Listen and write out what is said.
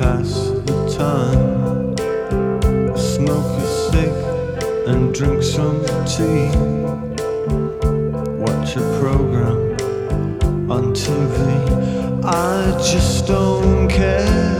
pass the time. Smoke a cig and drink some tea. Watch a program on TV. I just don't care.